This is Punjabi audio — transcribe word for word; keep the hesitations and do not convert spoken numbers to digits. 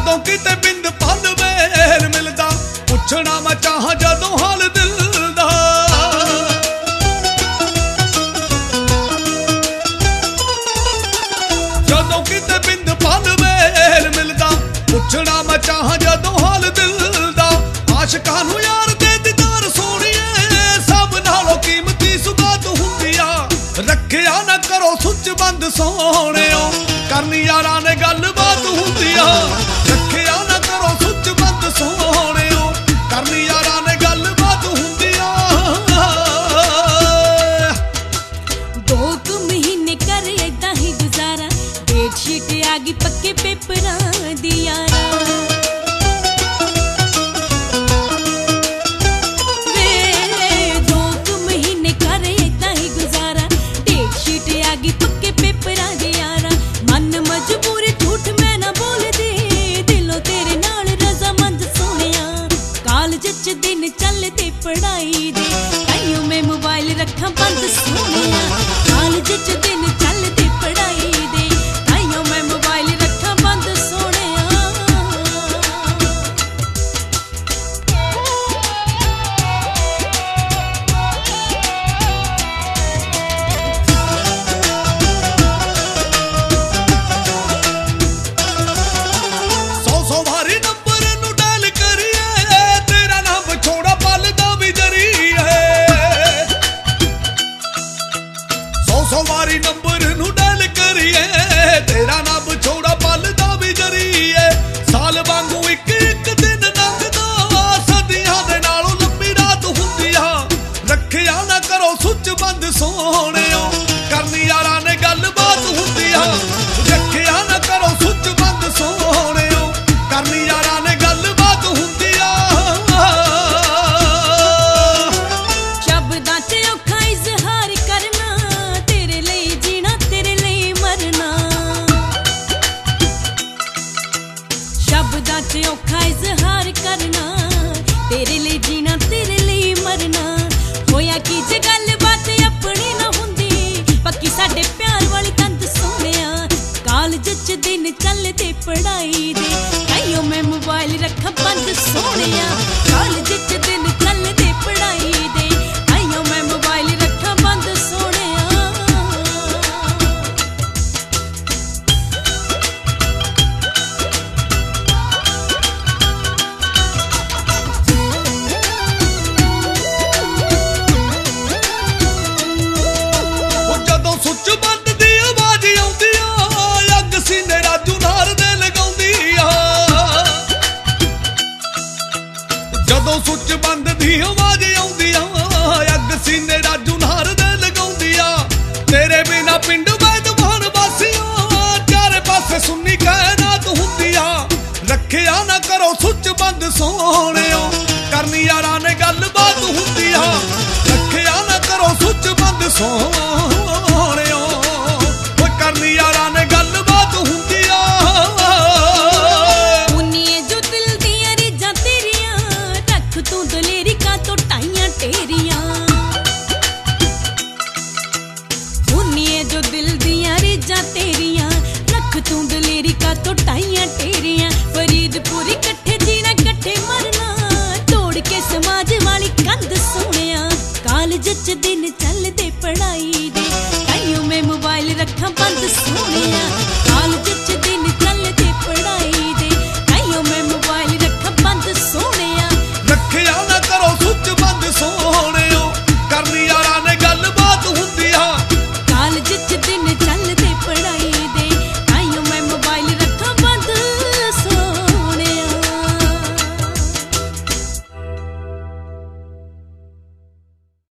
ਜਦੋਂ ਕਿਤੇ ਬਿੰਦ ਪਲ ਵੇਲ ਮਿਲਦਾ, ਪੁੱਛਣਾ ਮੈਂ ਚਾਹਾਂ ਜਦੋਂ ਹਾਲ ਦਿਲ ਦਾ। ਜਦੋਂ ਕਿਤੇ ਬਿੰਦ ਪਲ ਵੇਲ ਮਿਲਦਾ, ਪੁੱਛਣਾ ਮੈਂ ਚਾਹਾਂ ਜਦੋਂ ਹਾਲ ਦਿਲ ਦਾ। ਆਸ਼ਿਕਾਂ ਨੂੰ ਯਾਰ ਦੇ ਦੀਦਾਰ ਸੋਹਣੀਏ, ਸਭ ਨਾਲੋਂ ਕੀਮਤੀ ਸੁਗਾਤ ਹੁੰਦੀ ਆ। ਰੱਖਿਆ ਨਾ ਕਰੋ ਸੁੱਚ ਬੰਦ ਸੋਹਣਿਓ, ਕਰਨੀ ਯਾਰਾਂ ਨੇ ਗੱਲਬਾਤ ਹੁੰਦੀ ਆ। ਰੱਖਿਆ ਨਾ ਕਰੋ ਸੁੱਚ ਬੰਦ ਸੋਹਣਿਓ, ਕਰਨੀ ਯਾਰਾਂ ਨੇ ਗੱਲਬਾਤ ਹੁੰਦੀ ਆ। ਦੋ ਕੁ ਮਹੀਨੇ ਕਰ ਏਦਾਂ ਹੀ ਗੁਜ਼ਾਰਾ, ਡੇਟ ਸ਼ੀਟ ਆ ਗਈ ਪੱਕੇ ਪੇਪਰਾਂ ਦੀ ਯਾਰਾ। ਵੇ ਦੋ ਕੁ ਮਹੀਨੇ ਕਰ ਏਦਾਂ ਹੀ ਗੁਜ਼ਾਰਾ, ਡੇਟ ਸ਼ੀਟ ਆ ਗਈ ਪੱਕੇ ਪੇਪਰਾਂ ਦੀ ਯਾਰਾ। ਮਨ ਮਜਬੂਰ ਝੂਠ ਮੈਂ ਨਾ ਬੋਲਦੀ, ਦਿਲੋਂ ਤੇਰੇ ਨਾਲ ਰਜ਼ਾਮੰਦ ਸੋਹਣਿਆ। ਕਾਲਜ ਚ ਦਿਨ ਚੱਲਦੇ ਪੜ੍ਹਾਈ ਦੇ, ਤਾਈਓ ਮੈਂ ਮੋਬਾਈਲ ਰੱਖਾਂ ਬੰਦ ਸੋਹਣਿਆ। ਕਾਲਜ ਚ ਦਿਨ ਚੱਲਦੇ ਪੜ੍ਹਾਈ ਦੇ, ਤਾਈਓ ਮੈਂ ਮੋਬਾਈਲ ਰੱਖਾਂ ਬੰਦ ਸੋਹਣਿਆ। ਸੌ ਸੌ ਵਾਰੀ ਨੰਬਰ ਨੂੰ ਡਾਇਲ ਕਰੀਏ, ਤੇਰਾ ਨਾਮ ਵਿਛੋੜਾ ਪਲ ਦਾ ਵੀ ਜਰੀਏ। ਸੌ ਸੌ ਵਾਰੀ ਨੰਬਰ ਨੂੰ ਡਾਇਲ ਕਰੀਏ, ਤੇਰਾ ਨਾਮ ਵਿਛੋੜਾ ਪਲ ਦਾ ਵੀ ਜਰੀਏ। ਸਾਲ ਵਾਂਗੂ ਇੱਕ ਇੱਕ ਦਿਨ ਲੰਘਦਾ, ਸਦੀਆਂ ਦੇ ਨਾਲੋਂ ਲੰਬੀ ਰਾਤ ਹੁੰਦੀ ਆ। ਰੱਖਿਆ ਨਾ ਕਰੋ ਸੁੱਚ ਬੰਦ ਸੋਹਣਿਓ, ਕਰਨੀ ਯਾਰਾਂ ਨੇ ਗੱਲਬਾਤ ਹੁੰਦੀ ਆ। ਰੱਖਿਆ ਨਾ ਕਰੋ ਸੁੱਚ ਬੰਦ ਸੋਹਣਿਓ, ਕਰਨੀ ਯਾਰਾਂ ਨੇ ਗੱਲਬਾਤ ਹੁੰਦੀ ਆ। ਸ਼ਬਦਾਂ 'ਚ ਔਖਾ ਇਜ਼ਹਾਰ ਕਰਨਾ, ਤੇਰੇ ਲਈ ਜੀਣਾ ਤੇਰੇ ਲਈ ਮਰਨਾ। ਸ਼ਬਦਾਂ 'ਚ ਔਖਾ ਇਜ਼ਹਾਰ ਕਰਨਾ, ਤੇਰੇ ਲਈ ਜੀਣਾ ਤੇਰੇ ਲਈ ਮਰਨਾ। ਹੋਇਆ ਕੀ ਜੇ ਗੱਲਬਾਤ ਆਪਣੀ ਨਾ ਹੁੰਦੀ, ਪੱਕੀ ਸਾਡੇ ਪਿਆਰ ਵਾਲੀ ਤੰਦ ਸੋਹਣਿਆ। ਕਾਲਜ 'ਚ ਦਿਨ ਚੱਲਦੇ ਪੜ੍ਹਾਈ ਦੇ, ਤਾਈਓ ਮੈਂ ਮੋਬਾਈਲ ਰੱਖਾਂ ਬੰਦ ਸੋਹਣਿਆ। ਕਾਲਜ 'ਚ ਦਿਨ ਚੱਲਦੇ ਪੜ੍ਹਾਈ ਦੇ, ਤਾਈਓ ਮੈਂ ਮੋਬਾਈਲ ਰੱਖਾਂ ਬੰਦ ਸੋਹਣਿਆ। ਉਹ ਜਦੋਂ ਸੁੱਚ ਬੰਦ ਦੀ ਆਵਾਜ਼ ਆਉਂਦੀ ਆ, ਅੱਗ ਸੀਨੇ ਰਾਜੂ ਨਾਰ ਦੇ ਲਗਾਉਂਦੀ ਆ। ਜਦੋਂ ਸੁੱਚ ਬੰਦ ਦੀ ਆਵਾਜ਼ ਆਉਂਦੀ ਆ, ਅੱਗ ਸੀਨੇ ਰਾਜੂ ਨਾਰ ਦੇ ਲਗਾਉਂਦੀ ਆ। ਤੇਰੇ ਬਿਨਾ ਪਿੰਡ ਮੈਦਵਾਨ ਵਾਸੀਆਂ, ਚਾਰੇ ਪਾਸੇ ਸੁੰਨੀ ਕਾਇਨਾਤ ਹੁੰਦੀ ਆ। ਰੱਖਿਆ ਨਾ ਕਰੋ ਸੁੱਚ ਬੰਦ ਸੋਹਣਿਓ, ਕਰਨੀ ਯਾਰਾਂ ਨੇ ਗੱਲਬਾਤ ਹੁੰਦੀ ਆ। ਰੱਖਿਆ ਨਾ ਕਰੋ ਸੁੱਚ ਬੰਦ ਸੋਹਣਿਓ, ਓਏ ਕਰਨੀ ਯਾਰਾਂ ਨੇ ਗੱਲਬਾਤ ਹੁੰਦੀ ਆ। ਉਨੀਏ ਜੋ ਦਿਲ ਦੀਆਂ ਰੀਝਾਂ ਤੇਰੀਆਂ, ਰੱਖ ਤੂੰ ਦਲੇਰੀ ਕਾ ਤੋਂ ਟਾਈਆਂ ਟੇਰੀਆਂ। ਉਨੀਏ ਜੋ ਦਿਲ ਦੀਆਂ ਰੀਝਾਂ ਤੇਰੀਆਂ, ਰੱਖ ਤੂੰ ਦਲੇਰੀ ਕਾ ਤੋਂ ਟਾਈਆਂ ਟੇਰੀਆਂ। ਫਰੀਦਪੁਰ ਇਕੱਠੇ ਜੀਣਾ ਇਕੱਠੇ ਮਰਨਾ, ਤੋੜ ਕੇ ਸਮਾਜ ਵਾਲੀ ਕੰਧ ਸੋਹਣਿਆ। ਕਾਲਜ 'ਚ ਦਿਨ ਚੱਲਦੇ ਪੜ੍ਹਾਈ ਦੇ, ਤਾਈਓ ਮੈਂ ਮੋਬਾਈਲ ਰੱਖਾਂ ਬੰਦ ਸੋਹਣਿਆ।